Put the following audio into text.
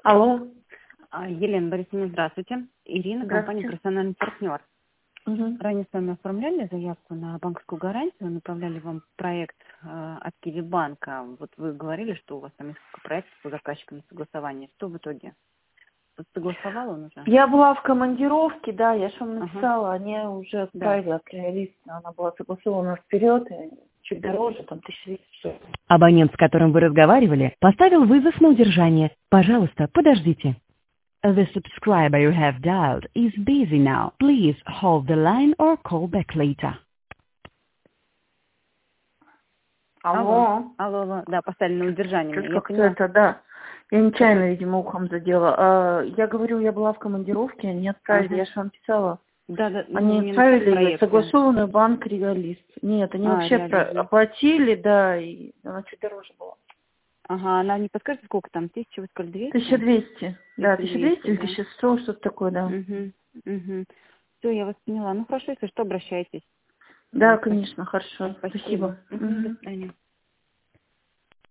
Алло. Елена Борисовна, здравствуйте. Ирина, компания Здравствуйте. «Персональный партнер». Угу. Ранее с вами оформляли заявку на банковскую гарантию, направляли вам проект от Киви-банка. Вот вы говорили, что у вас там несколько проектов по заказчикам на согласование. Что в итоге? Согласовал он уже? Я была в командировке, да, я же вам Ага. написала, они уже Да. отправили лист, она была согласована вперед, и чуть дороже, там 1200. Абонент, с которым вы разговаривали, поставил вызов на удержание. Пожалуйста, подождите. The subscriber you have dialed is busy now. Please hold the line or call back later. Алло. Алло. Да, поставили на удержание. Что-то Я как-то поняла. это, да. Я нечаянно, видимо, ухом задела. Я говорю, я была в командировке, они отправили, Ага. я же вам писала. Да. Они Не на отправили проекте. согласованный банк реалист. Нет, они вообще Реалист. оплатили, да, и она чуть дороже была. Ага, она не подскажет, сколько там? 1000, вы сказали, 200? 1200. Да, 1200 или да. 1100, что-то такое, да. Угу. Все, я вас поняла. Ну хорошо, если что, обращайтесь. Да, конечно, хорошо. Спасибо. Спасибо. До свидания.